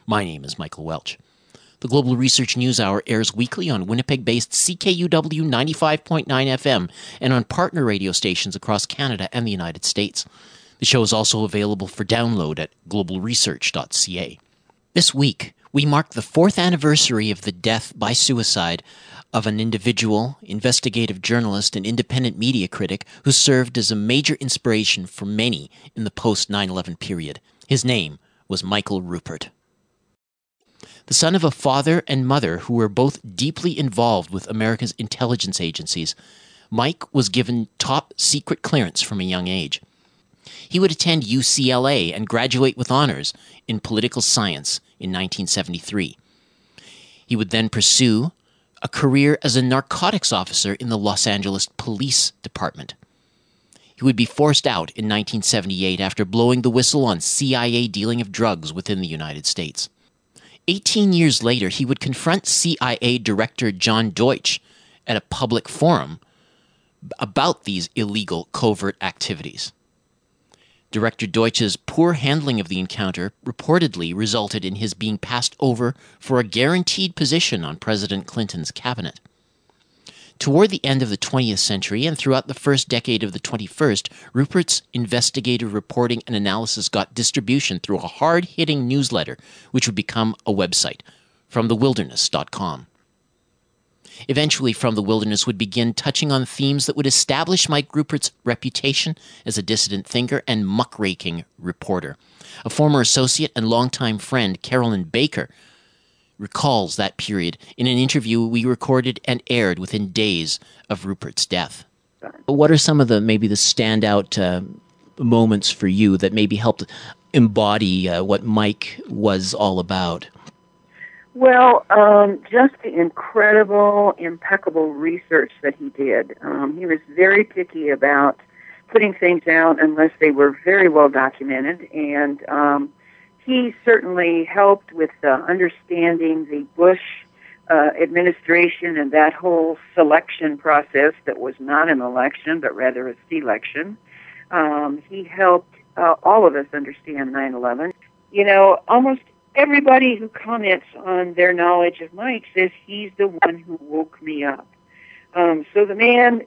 My name is Michael Welch. The Global Research News Hour airs weekly on Winnipeg-based CKUW 95.9 FM and on partner radio stations across Canada and the United States. The show is also available for download at globalresearch.ca. This week, we mark the 4th anniversary of the death by suicide of an individual, investigative journalist, and independent media critic who served as a major inspiration for many in the post-9/11 period. His name was Michael Ruppert. The son of a father and mother who were both deeply involved with America's intelligence agencies, Mike was given top secret clearance from a young age. He would attend UCLA and graduate with honors in political science in 1973. He would then pursue a career as a narcotics officer in the Los Angeles Police Department. He would be forced out in 1978 after blowing the whistle on CIA dealing of drugs within the United States. 18 years later, he would confront CIA Director John Deutch at a public forum about these illegal covert activities. Director Deutsch's poor handling of the encounter reportedly resulted in his being passed over for a guaranteed position on President Clinton's cabinet. Toward the end of the 20th century and throughout the first decade of the 21st, Ruppert's investigative reporting and analysis got distribution through a hard-hitting newsletter, which would become a website, FromTheWilderness.com. Eventually, From the Wilderness would begin touching on themes that would establish Mike Ruppert's reputation as a dissident thinker and muckraking reporter. A former associate and longtime friend, Carolyn Baker, recalls that period in an interview we recorded and aired within days of Ruppert's death. What are some of the standout moments for you that maybe helped embody what Mike was all about? Well, just the incredible, impeccable research that he did. He was very picky about putting things out unless they were very well documented, and he certainly helped with understanding the Bush administration and that whole selection process that was not an election, but rather a selection. He helped all of us understand 9/11. You know, almost everybody who comments on their knowledge of Mike says he's the one who woke me up. So the man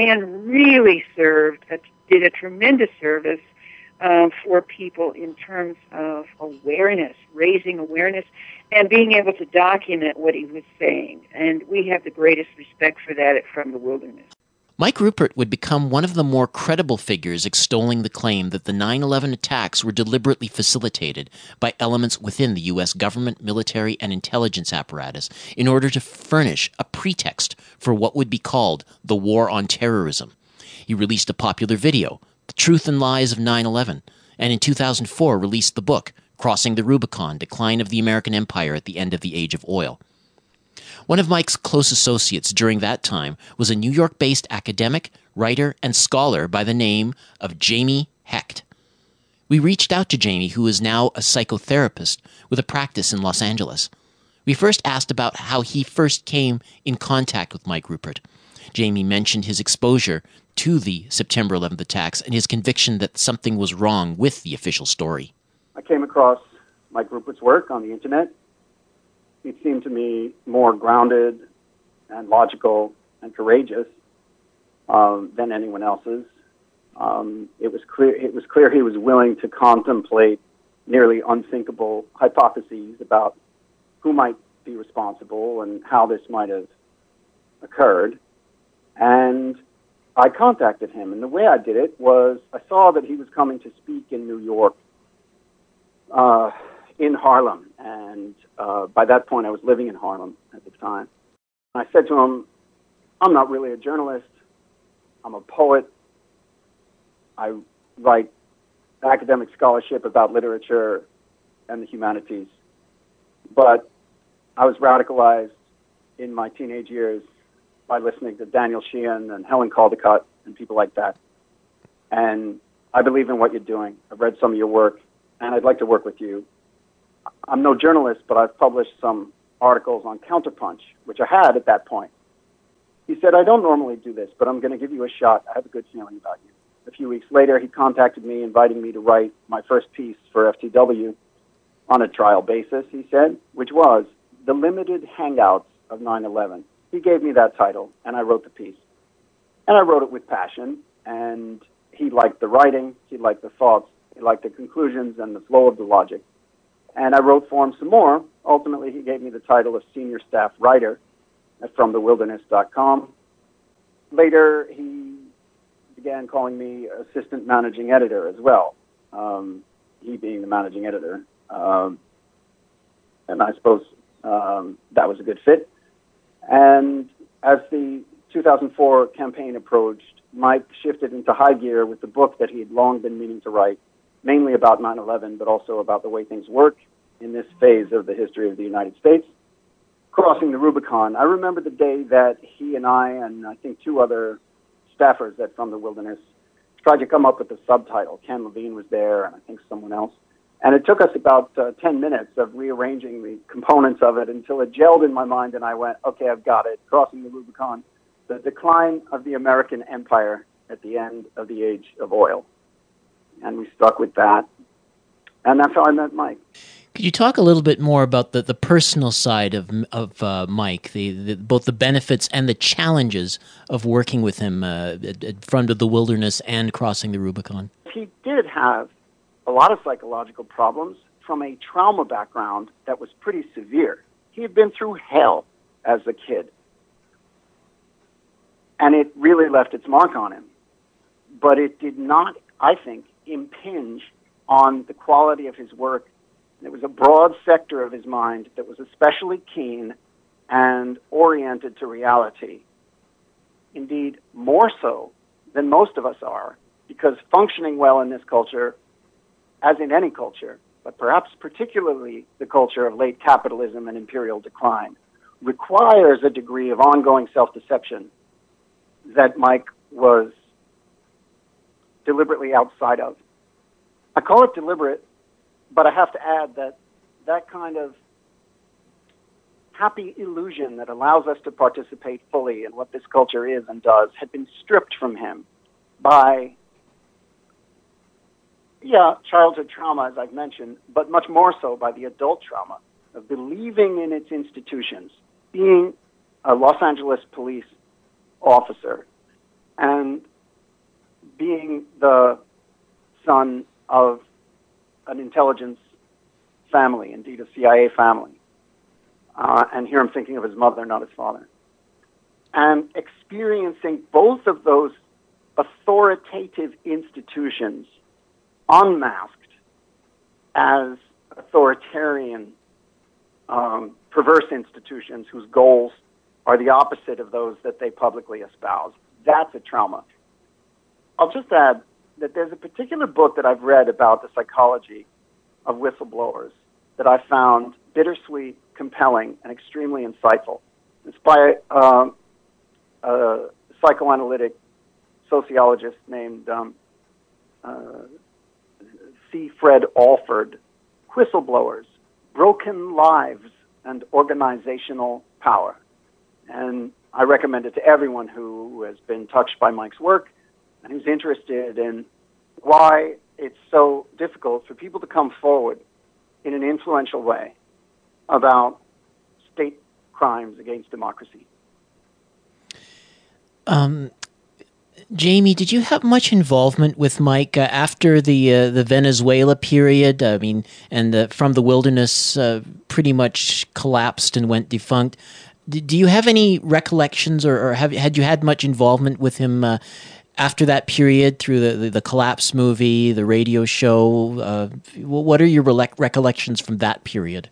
really did a tremendous service for people in terms of awareness, raising awareness, and being able to document what he was saying. And we have the greatest respect for that From the Wilderness. Mike Ruppert would become one of the more credible figures extolling the claim that the 9/11 attacks were deliberately facilitated by elements within the U.S. government, military, and intelligence apparatus in order to furnish a pretext for what would be called the War on Terrorism. He released a popular video, The Truth and Lies of 9/11, and in 2004 released the book, Crossing the Rubicon, Decline of the American Empire at the End of the Age of Oil. One of Mike's close associates during that time was a New York-based academic, writer, and scholar by the name of Jamie Hecht. We reached out to Jamie, who is now a psychotherapist with a practice in Los Angeles. We first asked about how he first came in contact with Mike Ruppert. Jamie mentioned his exposure to the September 11th attacks and his conviction that something was wrong with the official story. I came across Mike Ruppert's work on the internet. It seemed to me more grounded and logical and courageous than anyone else's. It was clear he was willing to contemplate nearly unthinkable hypotheses about who might be responsible and how this might have occurred. And I contacted him, and the way I did it was I saw that he was coming to speak in New York, in Harlem, and by that point I was living in Harlem at the time. I said to him, I'm not really a journalist, I'm a poet, I write academic scholarship about literature and the humanities, but I was radicalized in my teenage years by listening to Daniel Sheehan and Helen Caldicott and people like that. And I believe in what you're doing. I've read some of your work, and I'd like to work with you. I'm no journalist, but I've published some articles on Counterpunch, which I had at that point. He said, I don't normally do this, but I'm going to give you a shot. I have a good feeling about you. A few weeks later, he contacted me, inviting me to write my first piece for FTW. on a trial basis, he said, which was The Limited Hangouts of 9/11. He gave me that title, and I wrote the piece. And I wrote it with passion, and he liked the writing, he liked the thoughts, he liked the conclusions and the flow of the logic. And I wrote for him some more. Ultimately, he gave me the title of Senior Staff Writer at FromTheWilderness.com. Later, he began calling me Assistant Managing Editor as well, he being the Managing Editor. And I suppose that was a good fit. And as the 2004 campaign approached, Mike shifted into high gear with the book that he had long been meaning to write, mainly about 9/11, but also about the way things work in this phase of the history of the United States, Crossing the Rubicon. I remember the day that he and I think two other staffers at From the Wilderness tried to come up with the subtitle. Ken Levine was there, and I think someone else. And it took us about 10 minutes of rearranging the components of it until it gelled in my mind, and I went, okay, I've got it. Crossing the Rubicon, the decline of the American empire at the end of the age of oil. And we stuck with that. And that's how I met Mike. Could you talk a little bit more about the personal side of Mike, both the benefits and the challenges of working with him at From the Wilderness and Crossing the Rubicon? He did have a lot of psychological problems from a trauma background that was pretty severe. He had been through hell as a kid, and it really left its mark on him. But it did not, I think, impinge on the quality of his work. There was a broad sector of his mind that was especially keen and oriented to reality. Indeed, more so than most of us are, because functioning well in this culture, as in any culture, but perhaps particularly the culture of late capitalism and imperial decline, requires a degree of ongoing self-deception that Mike was deliberately outside of. I call it deliberate, but I have to add that that kind of happy illusion that allows us to participate fully in what this culture is and does had been stripped from him by, childhood trauma, as I've mentioned, but much more so by the adult trauma of believing in its institutions, being a Los Angeles police officer, and being the son of an intelligence family, indeed a CIA family. And here I'm thinking of his mother, not his father. And experiencing both of those authoritative institutions unmasked as authoritarian, perverse institutions whose goals are the opposite of those that they publicly espouse. That's a trauma. I'll just add that there's a particular book that I've read about the psychology of whistleblowers that I found bittersweet, compelling, and extremely insightful. It's by a psychoanalytic sociologist named C. Fred Alford, Whistleblowers, Broken Lives and Organizational Power. And I recommend it to everyone who has been touched by Mike's work and who's interested in why it's so difficult for people to come forward in an influential way about state crimes against democracy. Jamie, did you have much involvement with Mike after the Venezuela period? I mean, and From the Wilderness pretty much collapsed and went defunct. Do you have any recollections, or had you had much involvement with him after that period through the Collapse movie, the radio show? What are your recollections from that period?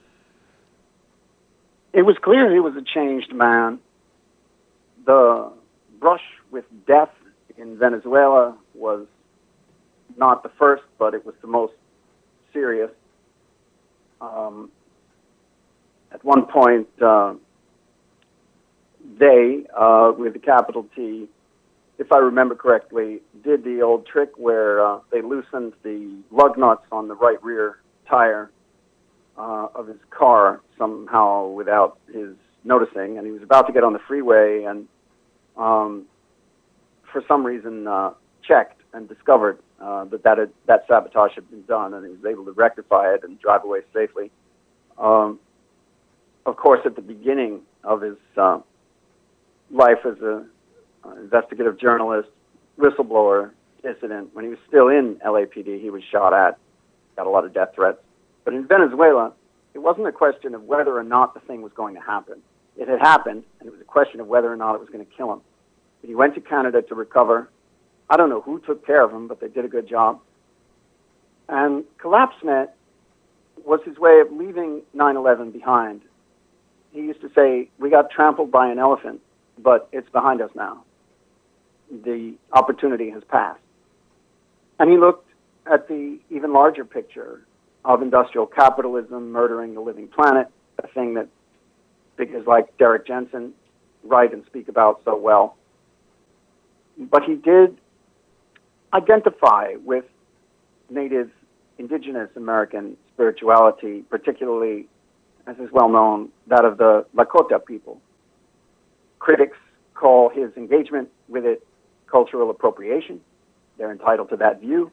It was clear he was a changed man. The brush with death in Venezuela was not the first, but it was the most serious. At one point, they, with a capital T, if I remember correctly, did the old trick where they loosened the lug nuts on the right rear tire of his car somehow without his noticing, and he was about to get on the freeway and for some reason checked and discovered that sabotage had been done, and he was able to rectify it and drive away safely. Of course, at the beginning of his life as an investigative journalist, whistleblower, dissident, when he was still in LAPD, he was shot at, got a lot of death threats. But in Venezuela, it wasn't a question of whether or not the thing was going to happen. It had happened, and it was a question of whether or not it was going to kill him. But he went to Canada to recover. I don't know who took care of him, but they did a good job. And CollapseNet was his way of leaving 9/11 behind. He used to say, we got trampled by an elephant, but it's behind us now. The opportunity has passed. And he looked at the even larger picture of industrial capitalism murdering the living planet, a thing that figures like Derek Jensen write and speak about so well. But he did identify with native indigenous American spirituality, particularly, as is well known, that of the Lakota people. Critics call his engagement with it cultural appropriation. They're entitled to that view.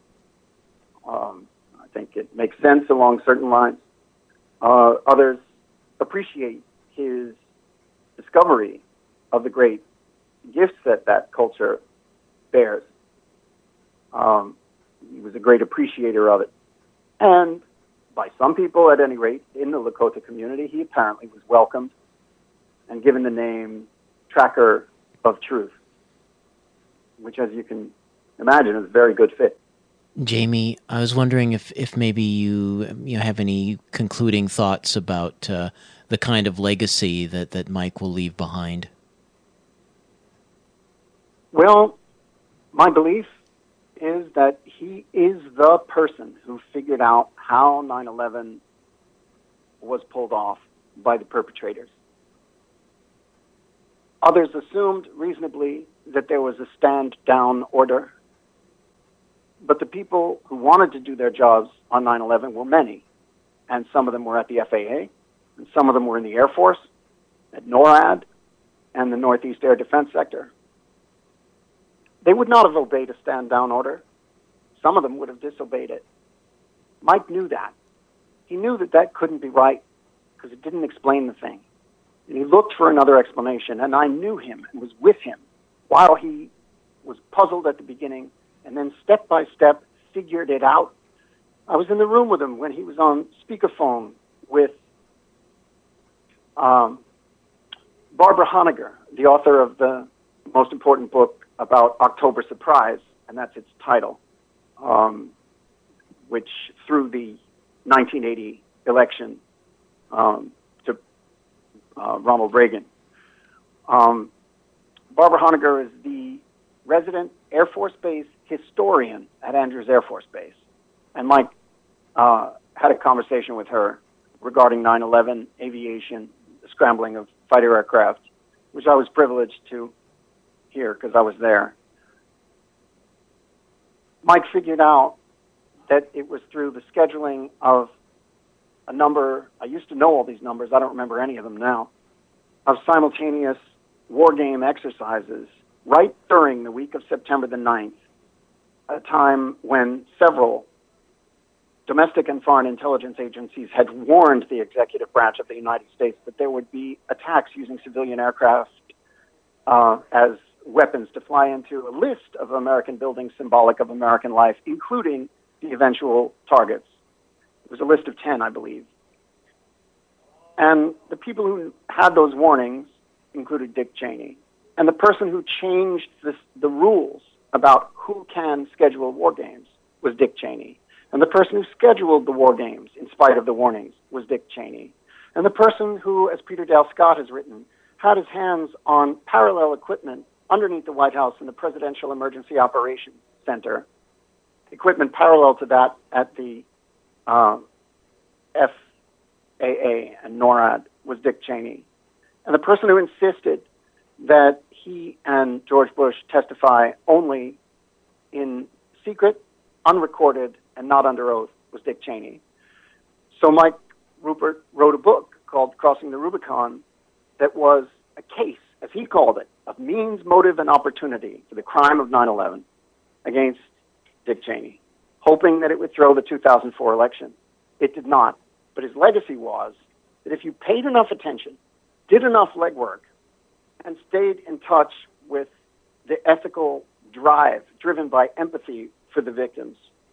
I think it makes sense along certain lines. Others appreciate his discovery of the great gifts that that culture bears. He was a great appreciator of it. And by some people, at any rate, in the Lakota community, he apparently was welcomed and given the name Tracker of Truth, which, as you can imagine, is a very good fit. Jamie, I was wondering if maybe you have any concluding thoughts about the kind of legacy that Mike will leave behind. Well, my belief is that he is the person who figured out how 9/11 was pulled off by the perpetrators. Others assumed reasonably that there was a stand-down order. But the people who wanted to do their jobs on 9/11 were many. And some of them were at the FAA, and some of them were in the Air Force, at NORAD, and the Northeast Air Defense Sector. They would not have obeyed a stand-down order. Some of them would have disobeyed it. Mike knew that. He knew that that couldn't be right because it didn't explain the thing. And he looked for another explanation, and I knew him and was with him while he was puzzled at the beginning and then step by step figured it out. I was in the room with him when he was on speakerphone with Barbara Honegger, the author of the most important book about October Surprise, and that's its title, which threw the 1980 election to Ronald Reagan. Barbara Honegger is the resident Air Force Base historian at Andrews Air Force Base. And Mike had a conversation with her regarding 9/11, aviation, the scrambling of fighter aircraft, which I was privileged to hear because I was there. Mike figured out that it was through the scheduling of a number, I used to know all these numbers, I don't remember any of them now, of simultaneous war game exercises right during the week of September the 9th, a time when several domestic and foreign intelligence agencies had warned the executive branch of the United States that there would be attacks using civilian aircraft as weapons to fly into a list of American buildings symbolic of American life, including the eventual targets. It was a list of 10, I believe. And the people who had those warnings included Dick Cheney. And the person who changed the rules about who can schedule war games was Dick Cheney. And the person who scheduled the war games, in spite of the warnings, was Dick Cheney. And the person who, as Peter Dale Scott has written, had his hands on parallel equipment underneath the White House in the Presidential Emergency Operations Center, equipment parallel to that at the FAA and NORAD, was Dick Cheney. And the person who insisted that he and George Bush testify only in secret, unrecorded, and not under oath was Dick Cheney. So Mike Ruppert wrote a book called Crossing the Rubicon that was a case, as he called it, of means, motive, and opportunity for the crime of 9/11 against Dick Cheney, hoping that it would throw the 2004 election. It did not. But his legacy was that if you paid enough attention, did enough legwork, and stayed in touch with the ethical drive driven by empathy for the victims,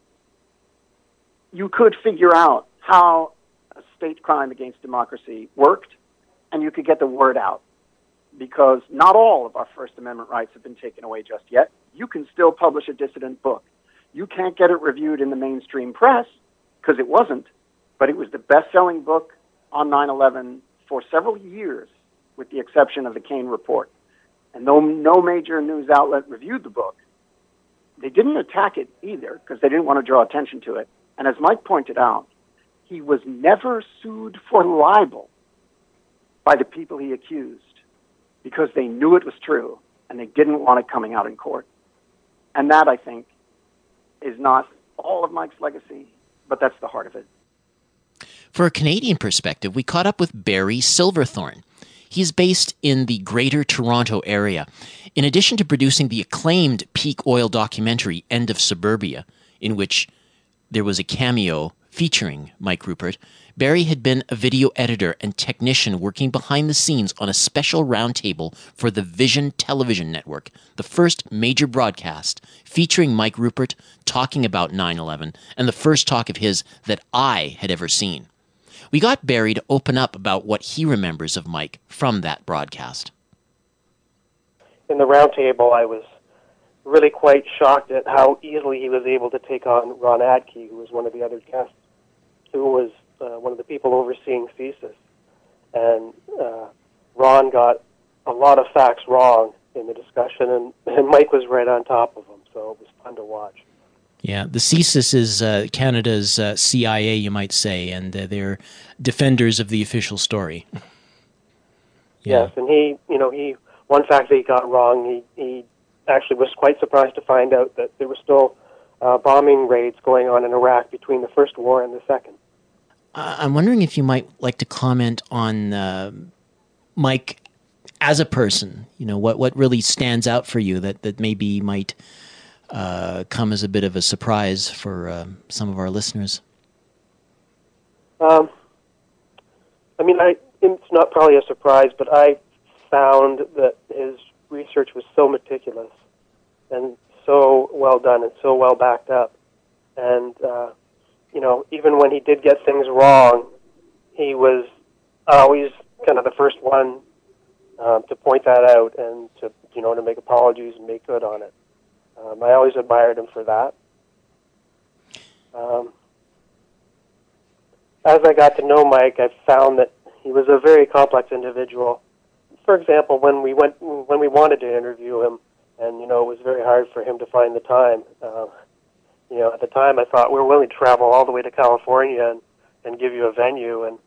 you could figure out how a state crime against democracy worked, and you could get the word out. Because not all of our First Amendment rights have been taken away just yet. You can still publish a dissident book. You can't get it reviewed in the mainstream press, because it wasn't, but it was the best-selling book on 9/11 for several years, with the exception of the Kane Report. And though no major news outlet reviewed the book, they didn't attack it either, because they didn't want to draw attention to it. And as Mike pointed out, he was never sued for libel by the people he accused, because they knew it was true, and they didn't want it coming out in court. And that, I think, is not all of Mike's legacy, but that's the heart of it. For a Canadian perspective, we caught up with Barry Silverthorne. He's based in the Greater Toronto area. In addition to producing the acclaimed peak oil documentary, End of Suburbia, in which there was a cameo featuring Mike Rupert, Barry had been a video editor and technician working behind the scenes on a special roundtable for the Vision Television Network, the first major broadcast featuring Mike Rupert talking about 9/11 and the first talk of his that I had ever seen. We got Barry to open up about what he remembers of Mike from that broadcast. In the roundtable, I was really quite shocked at how easily he was able to take on Ron Adke, who was one of the other guests, who was one of the people overseeing CSIS. And Ron got a lot of facts wrong in the discussion, and Mike was right on top of him, so it was fun to watch. Yeah, the CSIS is Canada's CIA, you might say, and they're defenders of the official story. Yeah. Yes, and one fact that he got wrong, he actually was quite surprised to find out that there were still bombing raids going on in Iraq between the first war and the second. I'm wondering if you might like to comment on Mike as a person. You know, what really stands out for you that maybe might come as a bit of a surprise for some of our listeners. It's not probably a surprise, but I found that his research was so meticulous and so well done and so well backed up. And, even when he did get things wrong, he was always kind of the first one to point that out and to make apologies and make good on it. I always admired him for that. As I got to know Mike, I found that he was a very complex individual. For example, when we wanted to interview him, and it was very hard for him to find the time. At the time, I thought we were willing to travel all the way to California and give you a venue. And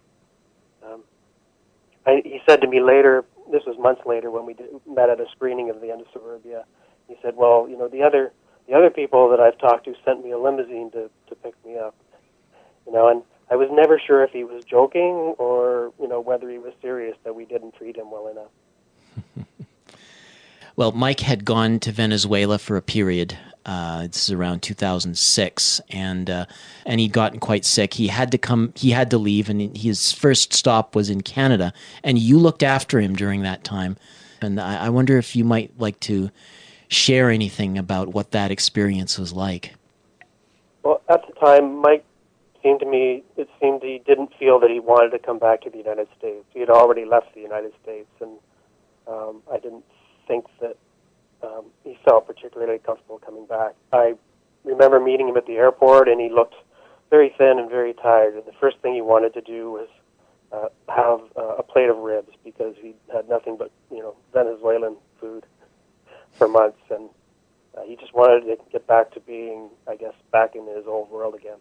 he said to me later, this was months later when we met at a screening of The End of Suburbia. He said, "Well, the other people that I've talked to sent me a limousine to pick me up." And I was never sure if he was joking or whether he was serious that we didn't treat him well enough. Well, Mike had gone to Venezuela for a period. This is around 2006, and he'd gotten quite sick. He had to leave, and his first stop was in Canada. And you looked after him during that time. And I wonder if you might like to share anything about what that experience was like. Well, at the time, Mike it seemed he didn't feel that he wanted to come back to the United States. He had already left the United States, and I didn't think that he felt particularly comfortable coming back. I remember meeting him at the airport, and he looked very thin and very tired. And the first thing he wanted to do was have a plate of ribs, because he had nothing but Venezuelan food for months, and he just wanted to get back to being, I guess, back in his old world again.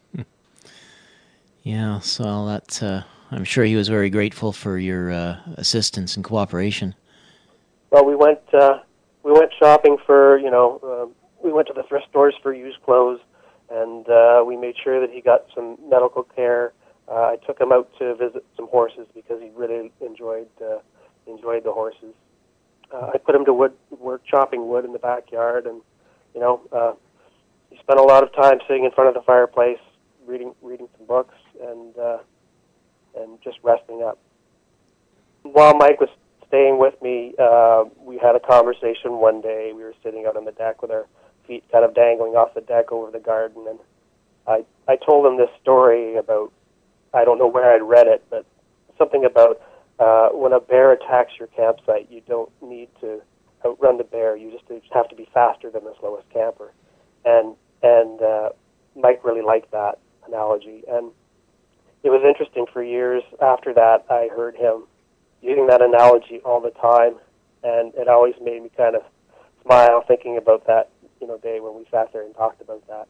Yeah, so that I'm sure he was very grateful for your assistance and cooperation. Well, we went shopping for we went to the thrift stores for used clothes, and we made sure that he got some medical care. I took him out to visit some horses because he really enjoyed the horses. I put him to work chopping wood in the backyard, and he spent a lot of time sitting in front of the fireplace, reading some books, and just resting up. While Mike was staying with me, we had a conversation one day. We were sitting out on the deck with our feet kind of dangling off the deck over the garden, and I told him this story about, I don't know where I'd read it, but something about when a bear attacks your campsite, you don't need to outrun the bear. You just have to be faster than the slowest camper. And Mike really liked that analogy. And it was interesting, for years after that, I heard him using that analogy all the time, and it always made me kind of smile thinking about that, day when we sat there and talked about that.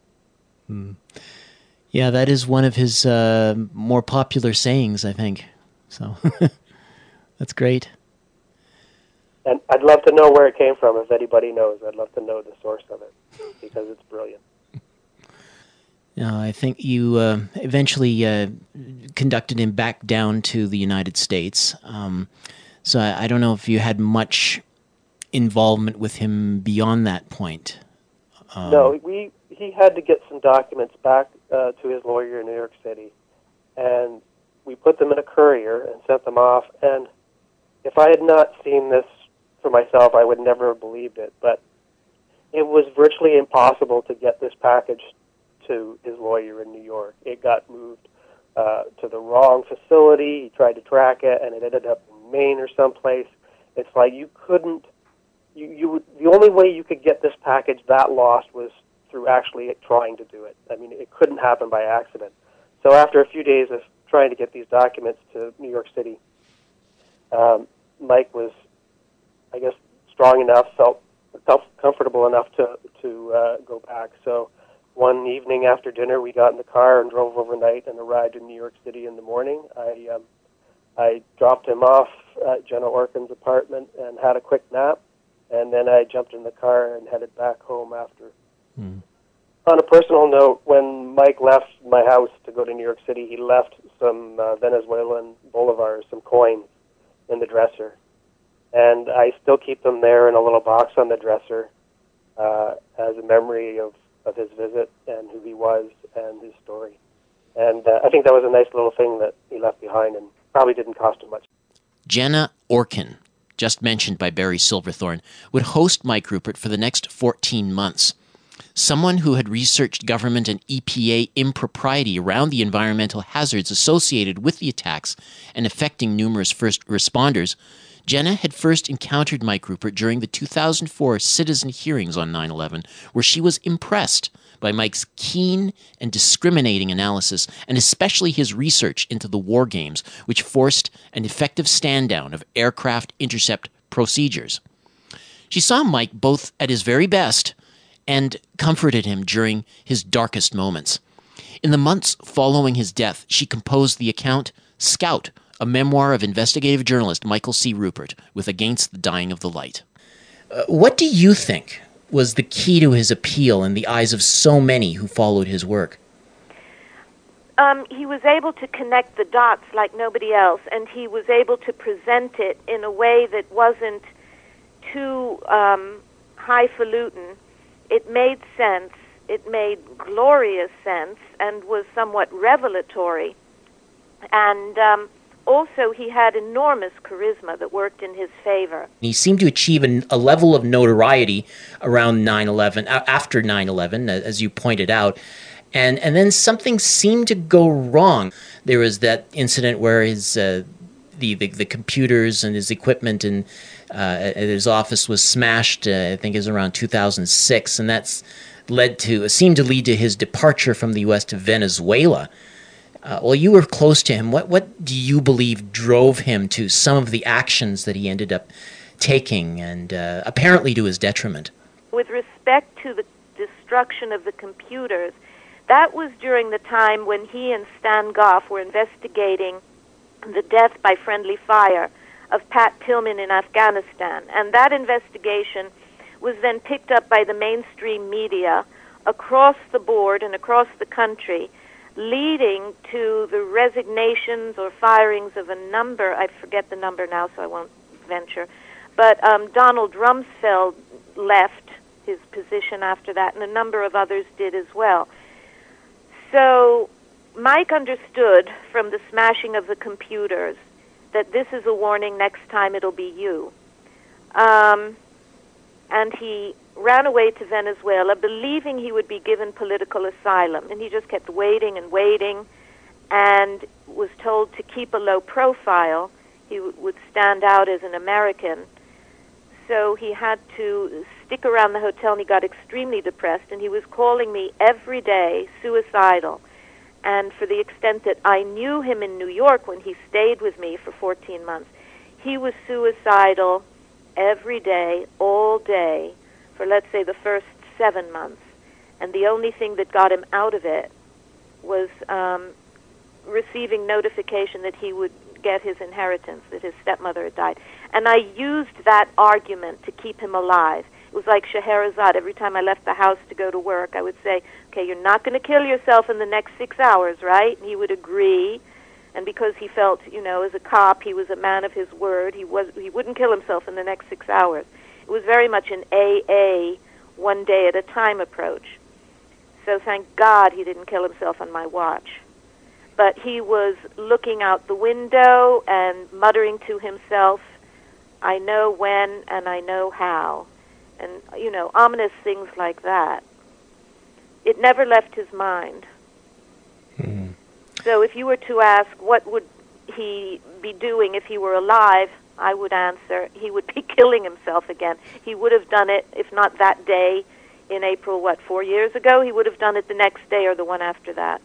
Yeah, that is one of his more popular sayings, I think. So that's great. And I'd love to know where it came from. If anybody knows, I'd love to know the source of it, because it's brilliant. I think you eventually conducted him back down to the United States. So I don't know if you had much involvement with him beyond that point. No, he had to get some documents back to his lawyer in New York City, and we put them in a courier and sent them off. And if I had not seen this for myself, I would never have believed it. But it was virtually impossible to get this package to his lawyer in New York. It got moved to the wrong facility. He tried to track it, and it ended up in Maine or someplace. It's like you couldn't. The only way you could get this package that lost was through actually trying to do it. I mean, it couldn't happen by accident. So after a few days of trying to get these documents to New York City, Mike was, I guess, strong enough, felt comfortable enough to go back. So one evening after dinner, we got in the car and drove overnight and arrived in New York City in the morning. I dropped him off at Jenna Orkin's apartment and had a quick nap, and then I jumped in the car and headed back home after. On a personal note, when Mike left my house to go to New York City, he left some Venezuelan bolivars, some coins, in the dresser. And I still keep them there in a little box on the dresser as a memory of his visit and who he was and his story. And I think that was a nice little thing that he left behind, and probably didn't cost him much. Jenna Orkin, just mentioned by Barry Silverthorne, would host Mike Rupert for the next 14 months. Someone who had researched government and EPA impropriety around the environmental hazards associated with the attacks and affecting numerous first responders, Jenna had first encountered Mike Rupert during the 2004 citizen hearings on 9/11, where she was impressed by Mike's keen and discriminating analysis, and especially his research into the war games, which forced an effective stand-down of aircraft intercept procedures. She saw Mike both at his very best and comforted him during his darkest moments. In the months following his death, she composed the account Scout, a memoir of investigative journalist Michael C. Rupert with Against the Dying of the Light. What do you think was the key to his appeal in the eyes of so many who followed his work? He was able to connect the dots like nobody else, and he was able to present it in a way that wasn't too highfalutin. It made sense, it made glorious sense, and was somewhat revelatory. And also, he had enormous charisma that worked in his favor. He seemed to achieve a level of notoriety around 9/11, after 9/11, as you pointed out, and then something seemed to go wrong. There was that incident where his the computers and his equipment and at his office was smashed. I think it was around 2006, and that's seemed to lead to his departure from the U.S. to Venezuela. Well, you were close to him. What do you believe drove him to some of the actions that he ended up taking, and apparently to his detriment? With respect to the destruction of the computers, that was during the time when he and Stan Goff were investigating the death by friendly fire of Pat Tillman in Afghanistan. And that investigation was then picked up by the mainstream media across the board and across the country, leading to the resignations or firings of a number, I forget the number now so I won't venture, but Donald Rumsfeld left his position after that, and a number of others did as well. So Mike understood from the smashing of the computers that this is a warning, next time it'll be you. And he ran away to Venezuela, believing he would be given political asylum. And he just kept waiting and waiting, and was told to keep a low profile. He would stand out as an American. So he had to stick around the hotel, and he got extremely depressed, and he was calling me every day, suicidal. And for the extent that I knew him in New York when he stayed with me for 14 months, he was suicidal every day, all day, for, let's say, the first 7 months. And the only thing that got him out of it was receiving notification that he would get his inheritance, that his stepmother had died. And I used that argument to keep him alive. It was like Scheherazade. Every time I left the house to go to work, I would say, okay, you're not going to kill yourself in the next 6 hours, right? And he would agree. And because he felt, as a cop, he was a man of his word, he wouldn't kill himself in the next 6 hours. It was very much an AA, one day at a time approach. So thank God he didn't kill himself on my watch. But he was looking out the window and muttering to himself, I know when and I know how. And, ominous things like that. It never left his mind. Mm. So if you were to ask what would he be doing if he were alive, I would answer he would be killing himself again. He would have done it, if not that day in April, 4 years ago, he would have done it the next day or the one after that.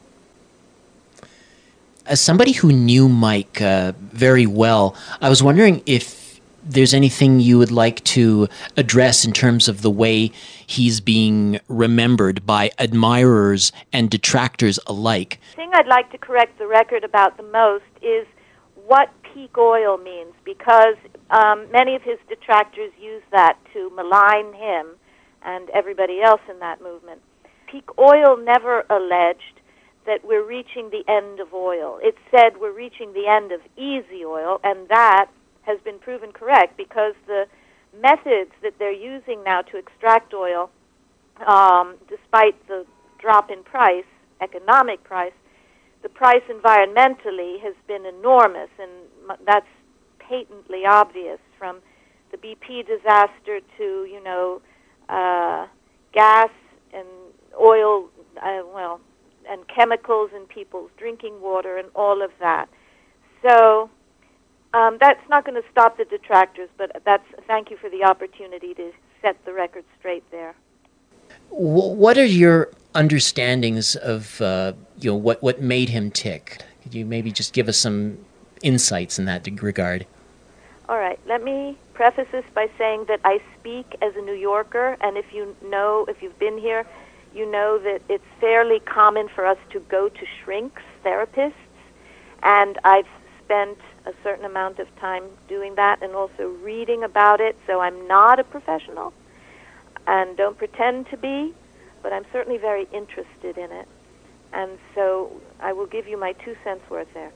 As somebody who knew Mike very well, I was wondering if there's anything you would like to address in terms of the way he's being remembered by admirers and detractors alike. The thing I'd like to correct the record about the most is what peak oil means, because many of his detractors use that to malign him and everybody else in that movement. Peak oil never alleged that we're reaching the end of oil. It said we're reaching the end of easy oil, and that has been proven correct because the methods that they're using now to extract oil, despite the drop in price, economic price, the price environmentally has been enormous, and that's patently obvious, from the BP disaster to, gas and oil, and chemicals in people's drinking water and all of that. So that's not going to stop the detractors, but thank you for the opportunity to set the record straight there. What are your understandings of what made him tick? Could you maybe just give us some insights in that regard? All right. Let me preface this by saying that I speak as a New Yorker, and if you've been here, you know that it's fairly common for us to go to shrinks, therapists, and I've spent a certain amount of time doing that and also reading about it, so I'm not a professional and don't pretend to be, but I'm certainly very interested in it. And so I will give you my 2 cents worth there.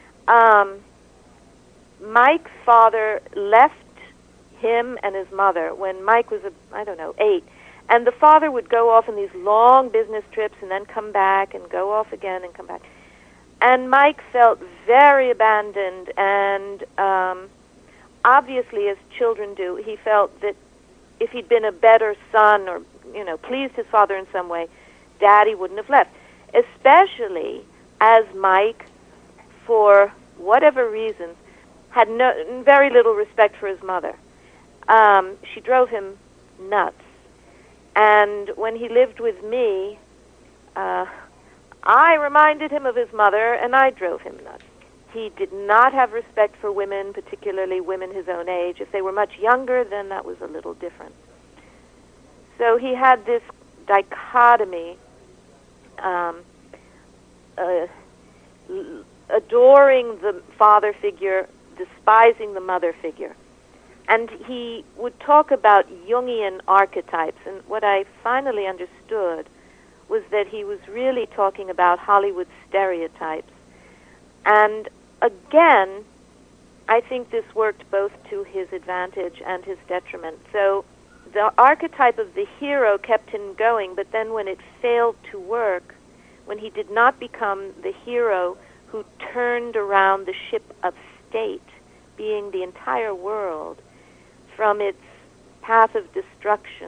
Mike's father left him and his mother when Mike was, 8. And the father would go off on these long business trips and then come back and go off again and come back. And Mike felt very abandoned, and obviously, as children do, he felt that if he'd been a better son or, pleased his father in some way, Daddy wouldn't have left. Especially as Mike, for whatever reasons, had very little respect for his mother. She drove him nuts. And when he lived with me, I reminded him of his mother, and I drove him nuts. He did not have respect for women, particularly women his own age. If they were much younger, then that was a little different. So he had this dichotomy, adoring the father figure, despising the mother figure. And he would talk about Jungian archetypes, and what I finally understood was that he was really talking about Hollywood stereotypes. And again, I think this worked both to his advantage and his detriment. So the archetype of the hero kept him going, but then when it failed to work, when he did not become the hero who turned around the ship of state, being the entire world, from its path of destruction,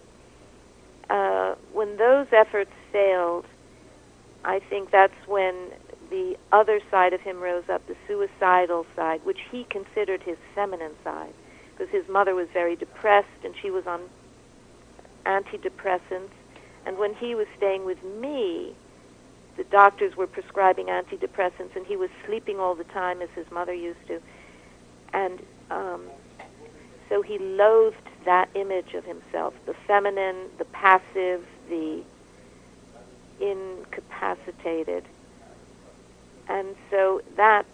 when those efforts failed, I think that's when the other side of him rose up, the suicidal side, which he considered his feminine side, because his mother was very depressed and she was on antidepressants. And when he was staying with me, the doctors were prescribing antidepressants, and he was sleeping all the time as his mother used to. And so he loathed that image of himself, the feminine, the passive, the incapacitated. And so that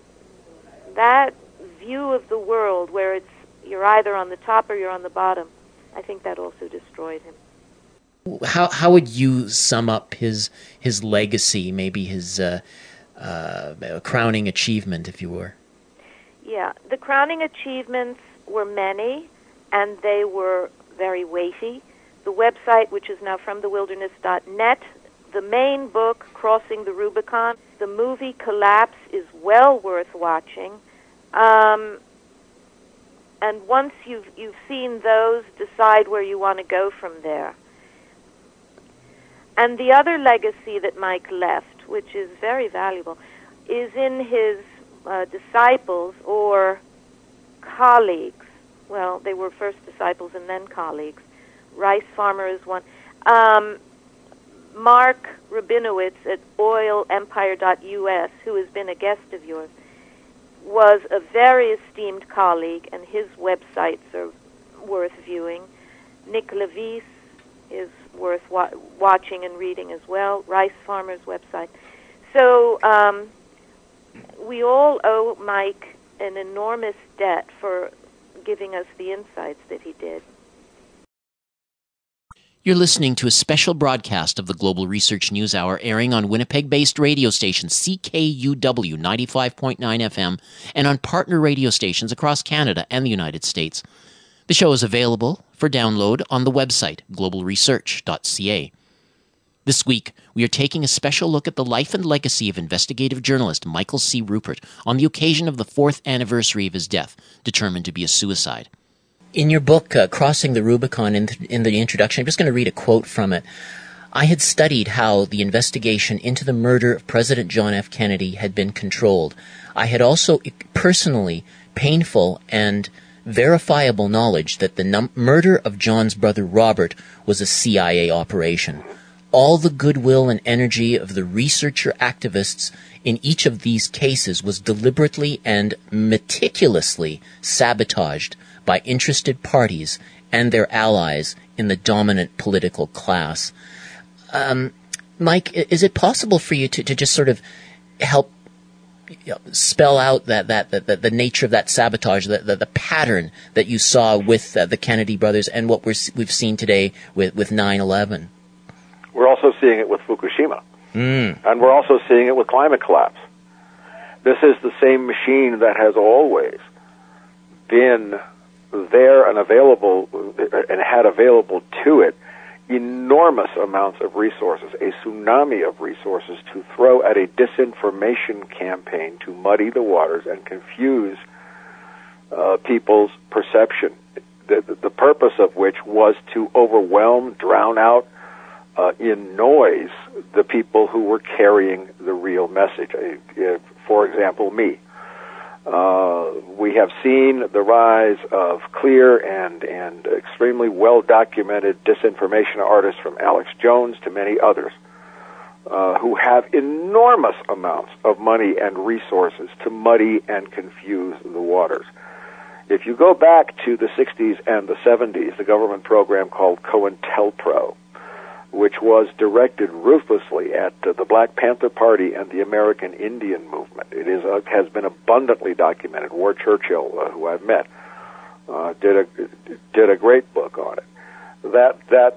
view of the world where you're either on the top or you're on the bottom, I think that also destroyed him. How would you sum up his legacy, maybe his crowning achievement, if you were? Yeah, the crowning achievements were many, and they were very weighty. The website, which is now fromthewilderness.net, the main book, Crossing the Rubicon, the movie Collapse is well worth watching. And once you've seen those, decide where you want to go from there. And the other legacy that Mike left, which is very valuable, is in his disciples or colleagues. Well, they were first disciples and then colleagues. Rice Farmer is one. Mark Rabinowitz at oilempire.us, who has been a guest of yours, was a very esteemed colleague, and his websites are worth viewing. Nick Levis is worth watching and reading as well, Rice Farmer's website. So we all owe Mike an enormous debt for giving us the insights that he did. You're listening to a special broadcast of the Global Research News Hour, airing on Winnipeg-based radio station CKUW 95.9 FM and on partner radio stations across Canada and the United States. The show is available for download on the website globalresearch.ca. This week, we are taking a special look at the life and legacy of investigative journalist Michael C. Ruppert on the occasion of the 4th anniversary of his death, determined to be a suicide. In your book, Crossing the Rubicon, in the introduction, I'm just going to read a quote from it. I had studied how the investigation into the murder of President John F. Kennedy had been controlled. I had also personally painful and verifiable knowledge that the murder of John's brother Robert was a CIA operation. All the goodwill and energy of the researcher activists in each of these cases was deliberately and meticulously sabotaged by interested parties and their allies in the dominant political class. Mike, is it possible for you to just sort of help spell out the nature of that sabotage, the pattern that you saw with the Kennedy brothers and what we've seen today with 9/11? We're also seeing it with Fukushima, and we're also seeing it with climate collapse. This is the same machine that has always been there and available, and had available to it enormous amounts of resources, a tsunami of resources to throw at a disinformation campaign to muddy the waters and confuse people's perception, the purpose of which was to overwhelm, drown out, in noise, the people who were carrying the real message. For example, me. We have seen the rise of clear and extremely well-documented disinformation artists, from Alex Jones to many others, who have enormous amounts of money and resources to muddy and confuse the waters. If you go back to the 60s and the 70s, the government program called COINTELPRO, which was directed ruthlessly at the Black Panther Party and the American Indian movement. It has been abundantly documented. Ward Churchill, who I've met, did a great book on it. That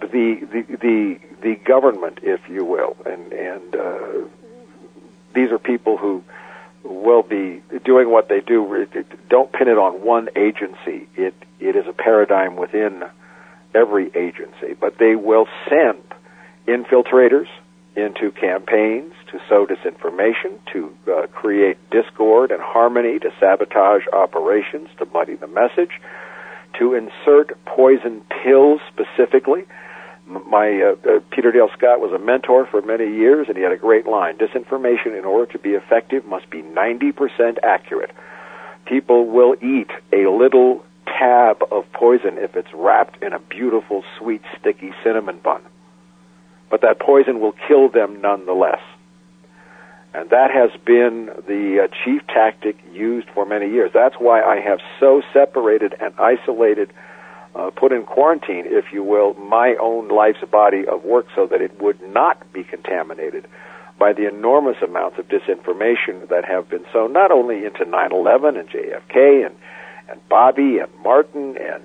the government, if you will, and these are people who will be doing what they do. Don't pin it on one agency. It is a paradigm within every agency, but they will send infiltrators into campaigns to sow disinformation, to create discord and harmony, to sabotage operations, to muddy the message, to insert poison pills specifically. My Peter Dale Scott was a mentor for many years, and he had a great line: disinformation, in order to be effective, must be 90% accurate. People will eat a little tab of poison if it's wrapped in a beautiful, sweet, sticky cinnamon bun. But that poison will kill them nonetheless. And that has been the chief tactic used for many years. That's why I have so separated and isolated, put in quarantine, if you will, my own life's body of work, so that it would not be contaminated by the enormous amounts of disinformation that have been sown not only into 9/11 and JFK and Bobby and Martin and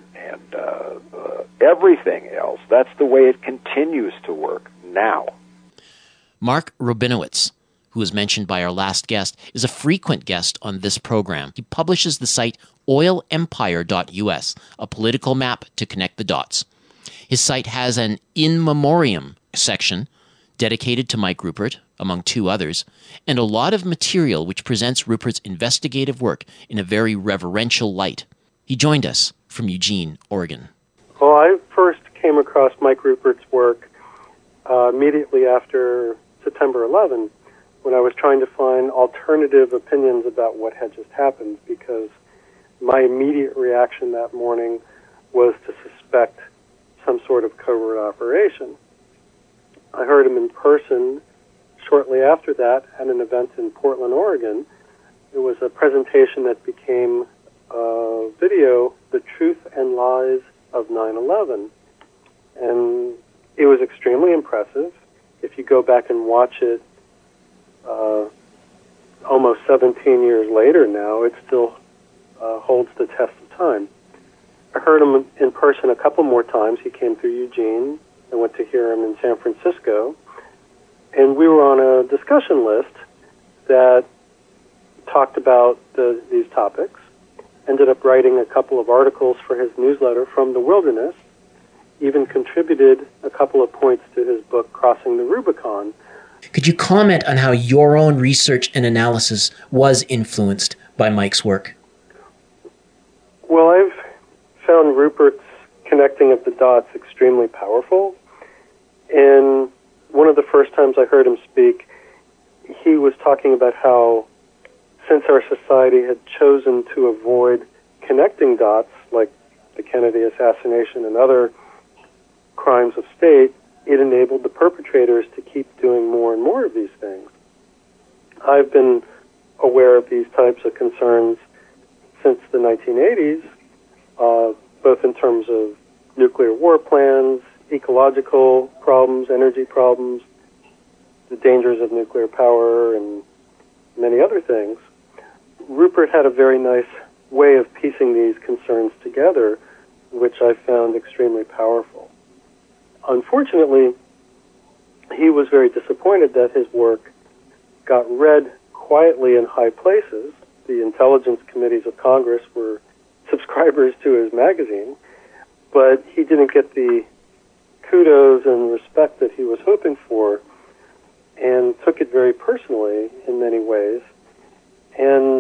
everything else. That's the way it continues to work now. Mark Rabinowitz, who was mentioned by our last guest, is a frequent guest on this program. He publishes the site oilempire.us, a political map to connect the dots. His site has an in memoriam section dedicated to Mike Ruppert, among two others, and a lot of material which presents Ruppert's investigative work in a very reverential light. He joined us from Eugene, Oregon. Well, I first came across Mike Ruppert's work immediately after September 11, when I was trying to find alternative opinions about what had just happened, because my immediate reaction that morning was to suspect some sort of covert operation. I heard him in person shortly after that at an event in Portland, Oregon. It was a presentation that became a video, The Truth and Lies of 9/11. And it was extremely impressive. If you go back and watch it almost 17 years later now, it still holds the test of time. I heard him in person a couple more times. He came through Eugene. I went to hear him in San Francisco. And we were on a discussion list that talked about these topics. Ended up writing a couple of articles for his newsletter, From the Wilderness. Even contributed a couple of points to his book, Crossing the Rubicon. Could you comment on how your own research and analysis was influenced by Mike's work? Well, I've found Ruppert's connecting of the dots extremely powerful. And one of the first times I heard him speak, he was talking about how, since our society had chosen to avoid connecting dots, like the Kennedy assassination and other crimes of state, it enabled the perpetrators to keep doing more and more of these things. I've been aware of these types of concerns since the 1980s, both in terms of nuclear war plans, ecological problems, energy problems, the dangers of nuclear power, and many other things. Ruppert had a very nice way of piecing these concerns together, which I found extremely powerful. Unfortunately, he was very disappointed that his work got read quietly in high places. The intelligence committees of Congress were subscribers to his magazine, but he didn't get the kudos and respect that he was hoping for, and took it very personally in many ways. And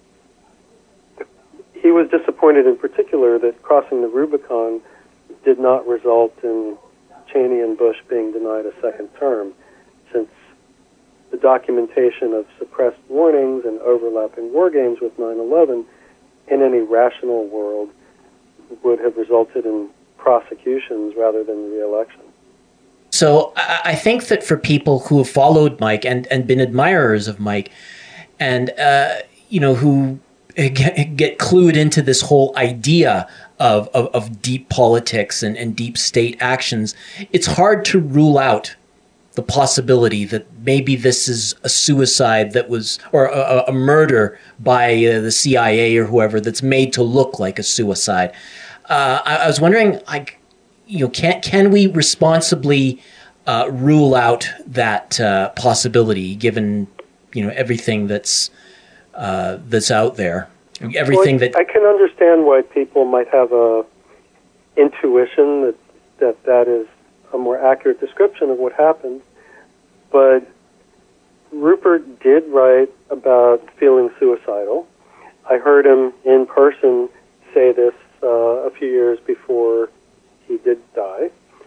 he was disappointed in particular that Crossing the Rubicon did not result in Cheney and Bush being denied a second term, since the documentation of suppressed warnings and overlapping war games with 9/11 in any rational world would have resulted in prosecutions rather than re-election. So I think that for people who have followed Mike and been admirers of Mike, and who get clued into this whole idea of deep politics and deep state actions, it's hard to rule out the possibility that maybe this is a suicide that was, or a murder by the CIA or whoever that's made to look like a suicide. I was wondering, can we responsibly rule out that possibility, given everything that's out there, everything that I can understand why people might have a intuition that that is a more accurate description of what happened. But Rupert did write about feeling suicidal. I heard him in person say this a few years before he did die.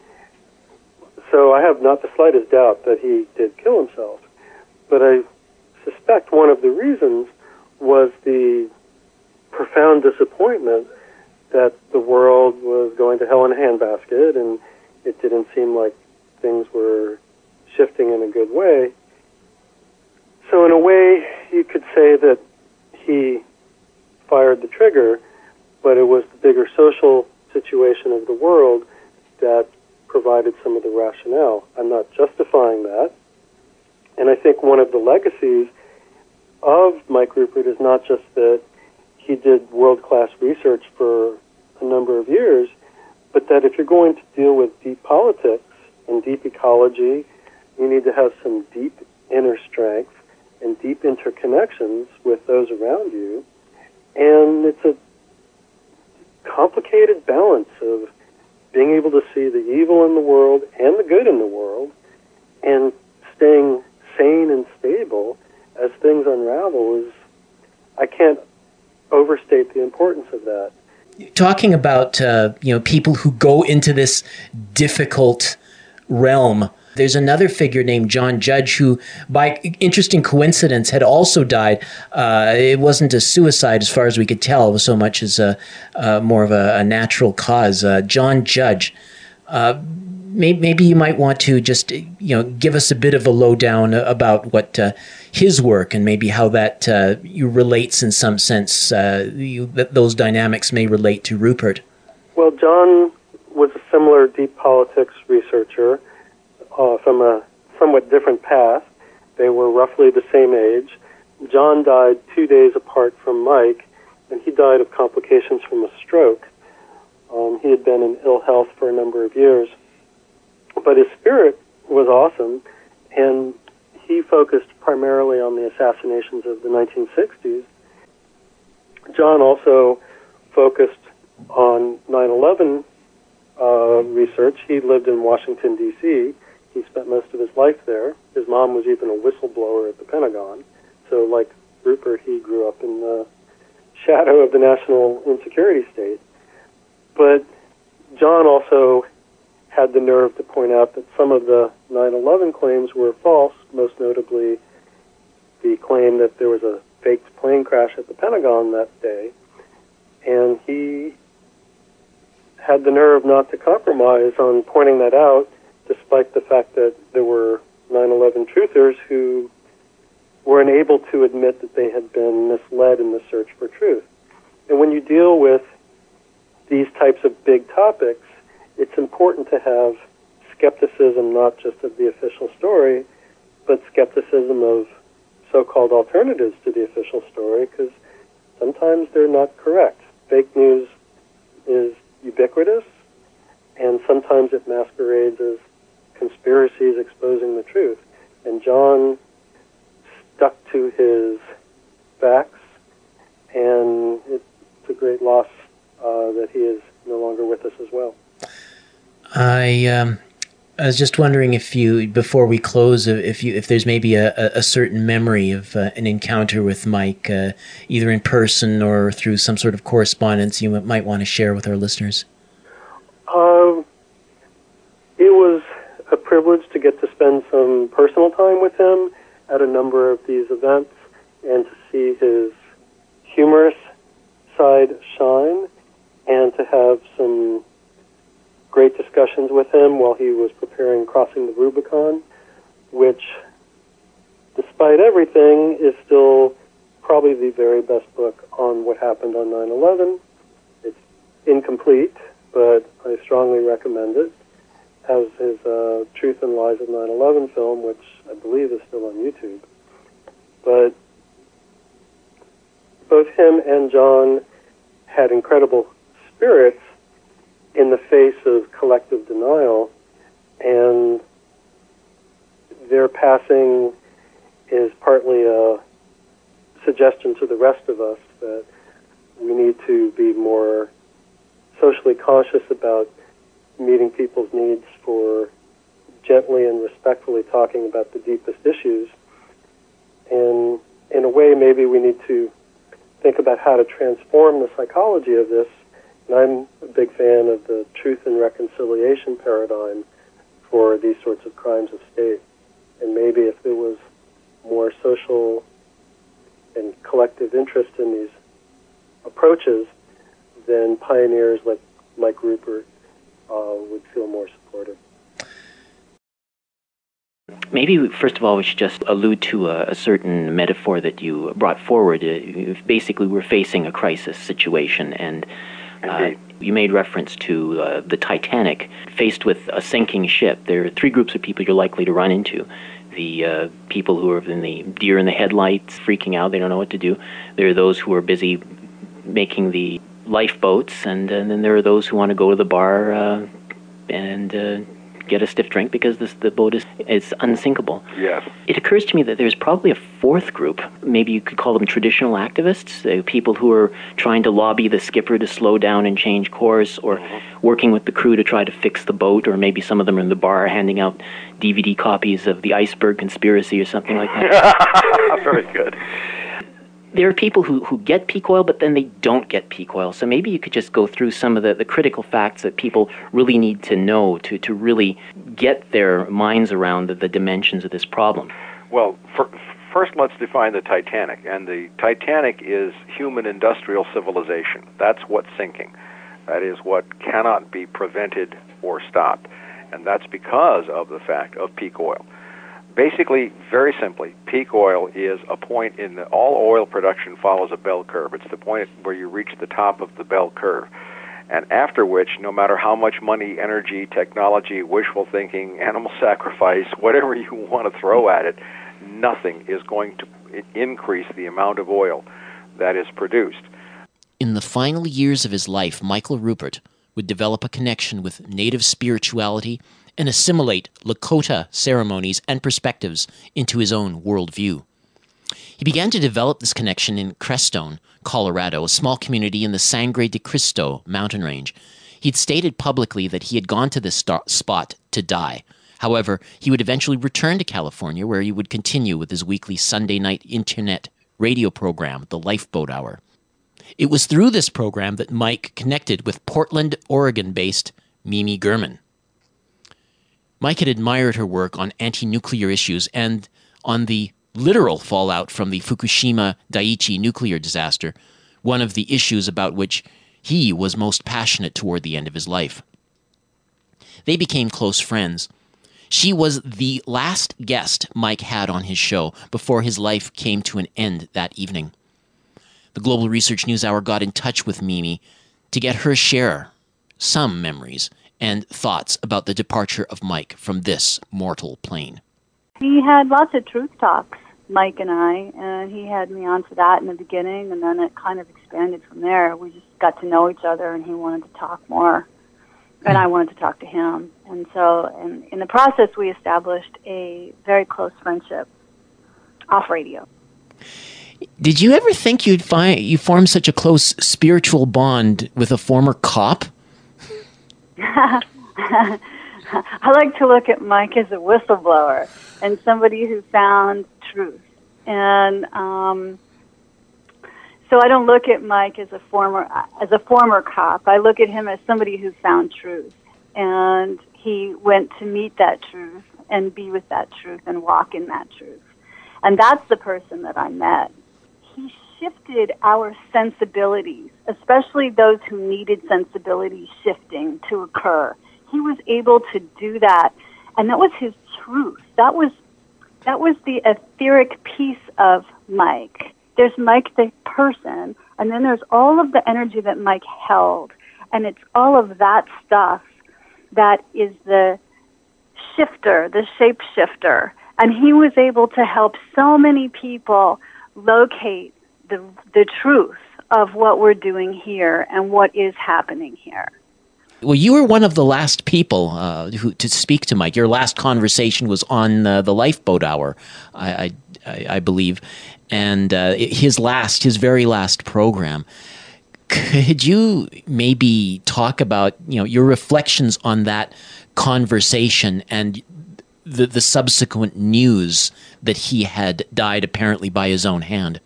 So I have not the slightest doubt that he did kill himself. But I suspect one of the reasons was the profound disappointment that the world was going to hell in a handbasket, and it didn't seem like things were shifting in a good way. So in a way, you could say that he fired the trigger, but it was the bigger social situation of the world that provided some of the rationale. I'm not justifying that. And I think one of the legacies of Mike Ruppert is not just that he did world-class research for a number of years, but that if you're going to deal with deep politics and deep ecology, you need to have some deep inner strength and deep interconnections with those around you. And it's a complicated balance of being able to see the evil in the world and the good in the world and staying sane and stable as things unravel. I can't overstate the importance of that. Talking about people who go into this difficult realm, there's another figure named John Judge who, by interesting coincidence, had also died. It wasn't a suicide as far as we could tell. It was so much as more of a natural cause. John Judge. Maybe you might want to just give us a bit of a lowdown about what his work and maybe how that relates in some sense. Those dynamics may relate to Rupert. Well, John was a similar deep politics researcher from a somewhat different path. They were roughly the same age. John died 2 days apart from Mike, and he died of complications from a stroke. He had been in ill health for a number of years. But his spirit was awesome, and he focused primarily on the assassinations of the 1960s. John also focused on 9/11 research. He lived in Washington, D.C. He spent most of his life there. His mom was even a whistleblower at the Pentagon. So like Rupert, he grew up in the shadow of the national insecurity state. But John also had the nerve to point out that some of the 9/11 claims were false, most notably the claim that there was a faked plane crash at the Pentagon that day. And he had the nerve not to compromise on pointing that out, despite the fact that there were 9/11 truthers who were unable to admit that they had been misled in the search for truth. And when you deal with these types of big topics, it's important to have skepticism not just of the official story, but skepticism of so-called alternatives to the official story, because sometimes they're not correct. Fake news is ubiquitous, and sometimes it masquerades as conspiracies exposing the truth. And John stuck to his facts, and it's a great loss that he is no longer with us as well. I was just wondering if you, before we close, if there's maybe a certain memory of an encounter with Mike, either in person or through some sort of correspondence, you might want to share with our listeners. It was a privilege to get to spend some personal time with him at a number of these events and to see his humorous side shine and to have some great discussions with him while he was preparing Crossing the Rubicon, which, despite everything, is still probably the very best book on what happened on 9/11. It's incomplete, but I strongly recommend it, as is Truth and Lies of 9/11 film, which I believe is still on YouTube. But both him and John had incredible spirits in the face of collective denial, and their passing is partly a suggestion to the rest of us that we need to be more socially conscious about meeting people's needs, for gently and respectfully talking about the deepest issues. And in a way, maybe we need to think about how to transform the psychology of this. And I'm a big fan of the truth and reconciliation paradigm for these sorts of crimes of state. And maybe if there was more social and collective interest in these approaches, then pioneers like Mike Ruppert would feel more supported. Maybe, first of all, we should just allude to a certain metaphor that you brought forward. Basically, we're facing a crisis situation, and you made reference to the Titanic. Faced with a sinking ship, there are three groups of people you're likely to run into. The people who are in the deer in the headlights, freaking out, they don't know what to do. There are those who are busy making the lifeboats, and then there are those who want to go to the bar and get a stiff drink because the boat is unsinkable. Yes. It occurs to me that there's probably a fourth group. Maybe you could call them traditional activists, people who are trying to lobby the skipper to slow down and change course, or working with the crew to try to fix the boat, or maybe some of them are in the bar handing out DVD copies of The Iceberg Conspiracy or something like that. Very good. There are people who get peak oil, but then they don't get peak oil. So maybe you could just go through some of the critical facts that people really need to know to really get their minds around the dimensions of this problem. Well, first let's define the Titanic. And the Titanic is human industrial civilization. That's what's sinking. That is what cannot be prevented or stopped. And that's because of the fact of peak oil. Basically, very simply, peak oil is a point in all oil production follows a bell curve. It's the point where you reach the top of the bell curve. And after which, no matter how much money, energy, technology, wishful thinking, animal sacrifice, whatever you want to throw at it, nothing is going to increase the amount of oil that is produced. In the final years of his life, Michael Ruppert would develop a connection with native spirituality and assimilate Lakota ceremonies and perspectives into his own worldview. He began to develop this connection in Crestone, Colorado, a small community in the Sangre de Cristo mountain range. He'd stated publicly that he had gone to this spot to die. However, he would eventually return to California, where he would continue with his weekly Sunday night internet radio program, The Lifeboat Hour. It was through this program that Mike connected with Portland, Oregon-based Mimi Gurman. Mike had admired her work on anti-nuclear issues and on the literal fallout from the Fukushima Daiichi nuclear disaster, one of the issues about which he was most passionate toward the end of his life. They became close friends. She was the last guest Mike had on his show before his life came to an end that evening. The Global Research News Hour got in touch with Mimi to get her share some memories and thoughts about the departure of Mike from this mortal plane. We had lots of truth talks, Mike and I, and he had me on for that in the beginning, and then it kind of expanded from there. We just got to know each other, and he wanted to talk more, and I wanted to talk to him. And so in the process, we established a very close friendship off radio. Did you ever think you formed such a close spiritual bond with a former cop? I like to look at Mike as a whistleblower and somebody who found truth. And so I don't look at Mike as a former cop. I look at him as somebody who found truth. And he went to meet that truth and be with that truth and walk in that truth. And that's the person that I met. He shifted our sensibilities, especially those who needed sensibility shifting to occur. He was able to do that, and that was his truth. That was the etheric piece of Mike. There's Mike the person, and then there's all of the energy that Mike held, and it's all of that stuff that is the shifter, the shapeshifter. And he was able to help so many people locate the truth of what we're doing here and what is happening here. Well, you were one of the last people to speak to Mike. Your last conversation was on the Lifeboat Hour, I believe, and his very last program. Could you maybe talk about, your reflections on that conversation and the subsequent news that he had died apparently by his own hand?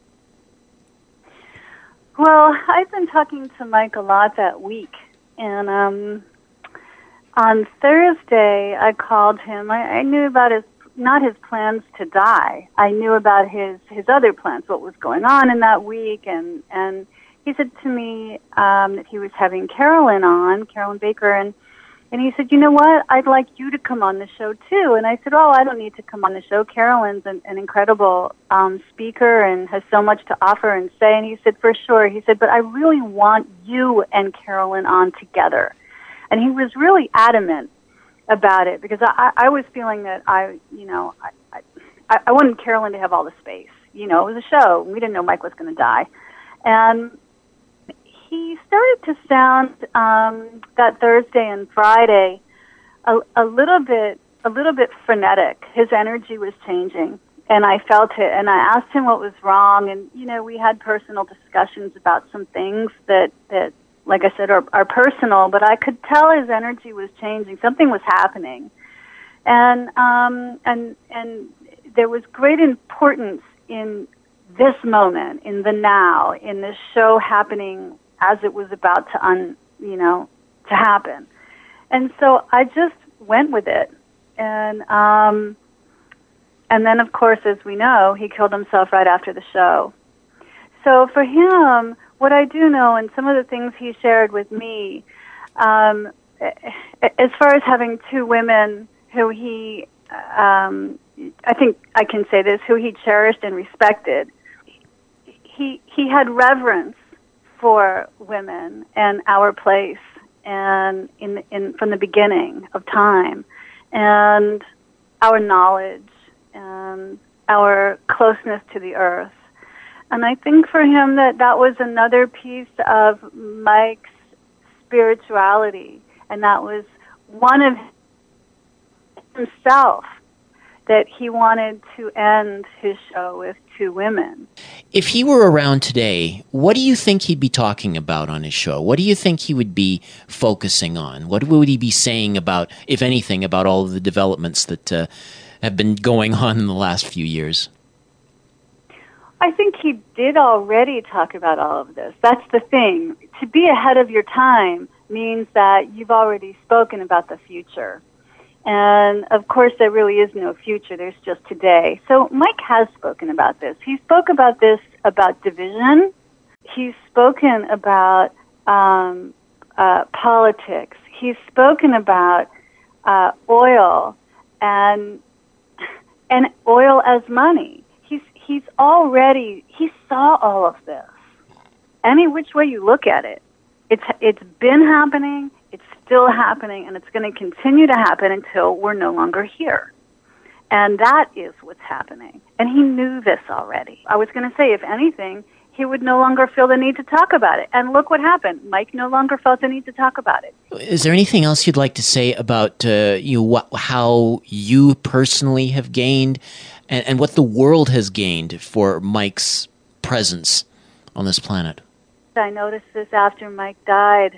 Well, I've been talking to Mike a lot that week, and on Thursday I called him. I knew about not his plans to die. I knew about his other plans, what was going on in that week, and he said to me that he was having Carolyn Baker, and he said, you know what, I'd like you to come on the show too. And I said, oh, I don't need to come on the show. Carolyn's an incredible speaker and has so much to offer and say. And he said, for sure. He said, but I really want you and Carolyn on together. And he was really adamant about it, because I was feeling that I wanted Carolyn to have all the space. It was a show. We didn't know Mike was going to die. And he started to sound that Thursday and Friday a little bit frenetic. His energy was changing, and I felt it. And I asked him what was wrong, and we had personal discussions about some things that like I said, are personal. But I could tell his energy was changing. Something was happening, and there was great importance in this moment, in the now, in this show happening as it was about to happen. And so I just went with it. And then, of course, as we know, he killed himself right after the show. So for him, what I do know, and some of the things he shared with me, as far as having two women who he, I think I can say this, who he cherished and respected, he had reverence for women and our place, and from the beginning of time, and our knowledge and our closeness to the earth. And I think for him that was another piece of Mike's spirituality, and that was one of himself, that he wanted to end his show with two women. If he were around today, what do you think he'd be talking about on his show? What do you think he would be focusing on? What would he be saying about, if anything, about all of the developments that have been going on in the last few years? I think he did already talk about all of this. That's the thing. To be ahead of your time means that you've already spoken about the future. And, of course, there really is no future. There's just today. So Mike has spoken about this. He spoke about this, about division. He's spoken about politics. He's spoken about oil and oil as money. He saw all of this. Any which way you look at it, it's been happening. It's still happening, and it's going to continue to happen until we're no longer here. And that is what's happening. And he knew this already. I was going to say, if anything, he would no longer feel the need to talk about it. And look what happened. Mike no longer felt the need to talk about it. Is there anything else you'd like to say about how you personally have gained and what the world has gained for Mike's presence on this planet? I noticed this after Mike died.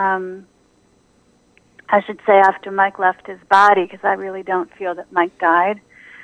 I should say after Mike left his body, because I really don't feel that Mike died.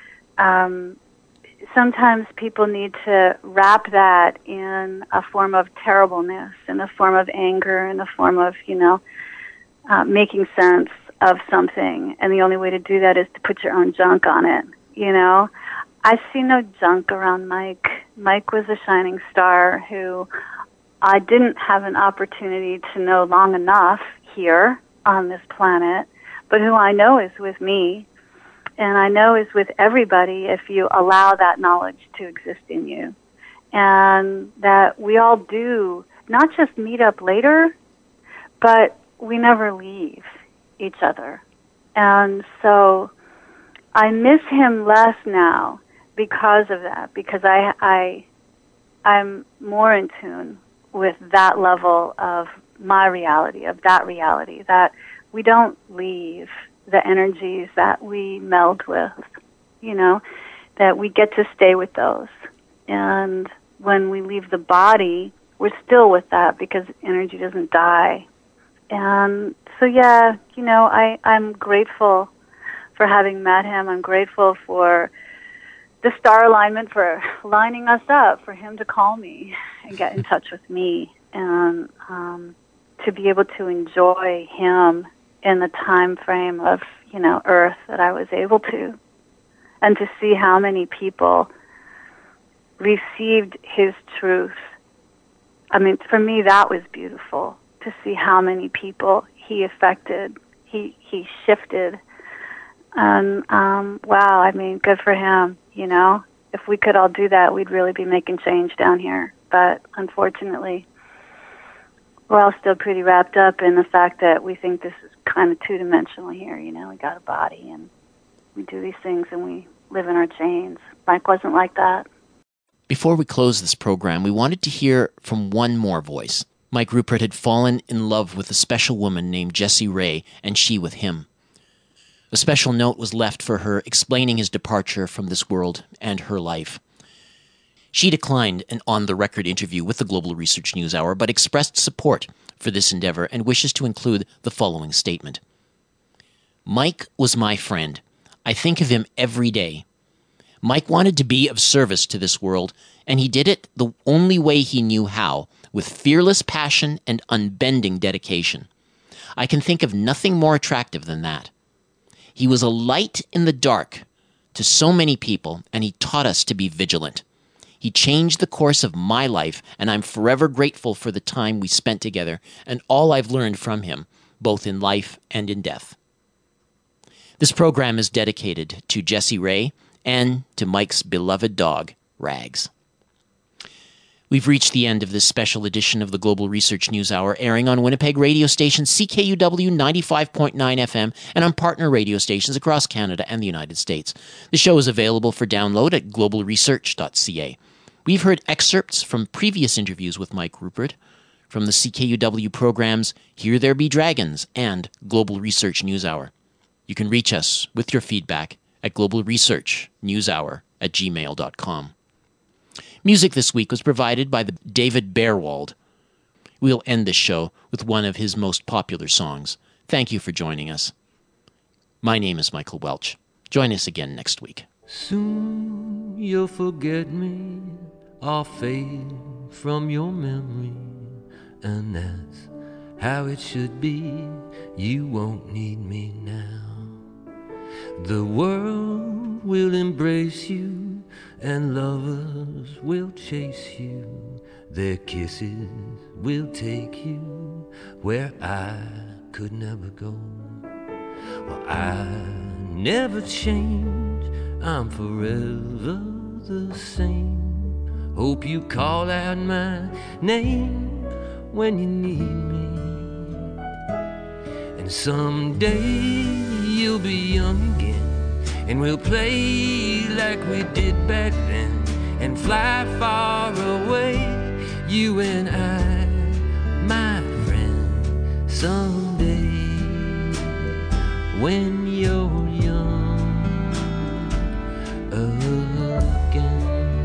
Sometimes people need to wrap that in a form of terribleness, in a form of anger, in a form of, making sense of something. And the only way to do that is to put your own junk on it, I see no junk around Mike. Mike was a shining star who I didn't have an opportunity to know long enough here on this planet, but who I know is with me, and I know is with everybody if you allow that knowledge to exist in you. And that we all do not just meet up later, but we never leave each other. And so I miss him less now because of that, because I'm more in tune with that level of my reality, of that reality, that we don't leave the energies that we meld with, that we get to stay with those. And when we leave the body, we're still with that because energy doesn't die. And so, yeah, you know, I'm grateful for having met him. I'm grateful for the star alignment for lining us up, for him to call me and get in touch with me, and to be able to enjoy him in the time frame of, you know, Earth that I was able to, and to see how many people received his truth. I mean, for me, that was beautiful, to see how many people he affected, he shifted. And, wow, I mean, good for him, you know. If we could all do that, we'd really be making change down here. But unfortunately, we're all still pretty wrapped up in the fact that we think this is kind of two-dimensional here, you know. We got a body, and we do these things, and we live in our chains. Mike wasn't like that. Before we close this program, we wanted to hear from one more voice. Mike Ruppert had fallen in love with a special woman named Jessie Ray, and she with him. A special note was left for her explaining his departure from this world and her life. She declined an on-the-record interview with the Global Research News Hour, but expressed support for this endeavor and wishes to include the following statement. Mike was my friend. I think of him every day. Mike wanted to be of service to this world, and he did it the only way he knew how, with fearless passion and unbending dedication. I can think of nothing more attractive than that. He was a light in the dark to so many people, and he taught us to be vigilant. He changed the course of my life, and I'm forever grateful for the time we spent together and all I've learned from him, both in life and in death. This program is dedicated to Jessie Ray and to Mike's beloved dog, Rags. We've reached the end of this special edition of the Global Research News Hour, airing on Winnipeg radio station CKUW 95.9 FM and on partner radio stations across Canada and the United States. The show is available for download at globalresearch.ca. We've heard excerpts from previous interviews with Mike Ruppert from the CKUW programs Here There Be Dragons and Global Research News Hour. You can reach us with your feedback at globalresearchnewshour@gmail.com. Music this week was provided by David Bearwald. We'll end this show with one of his most popular songs. Thank you for joining us. My name is Michael Welch. Join us again next week. Soon you'll forget me, I'll fade from your memory, and that's how it should be. You won't need me now. The world will embrace you, and lovers will chase you. Their kisses will take you where I could never go. Well, I never change, I'm forever the same. Hope you call out my name when you need me. And someday you'll be young again, and we'll play like we did back then, and fly far away, you and I, my friend. Someday, when you're young again.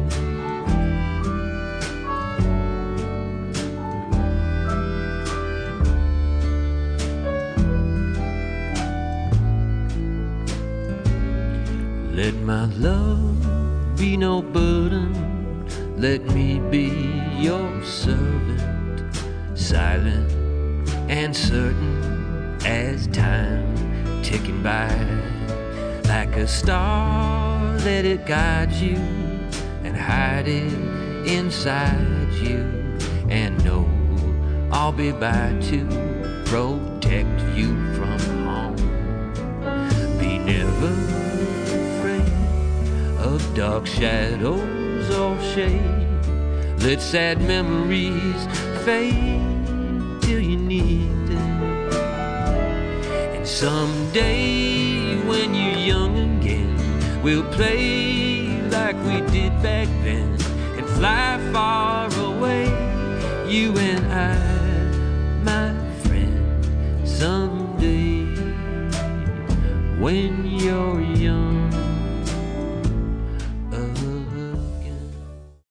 Let my love be no burden, let me be your servant, silent and certain as time ticking by. Like a star, let it guide you and hide it inside you, and know I'll be by to protect you from harm. Be never of dark shadows or shade. Let sad memories fade till you need them. And someday when you're young again, we'll play like we did back then, and fly far away, you and I.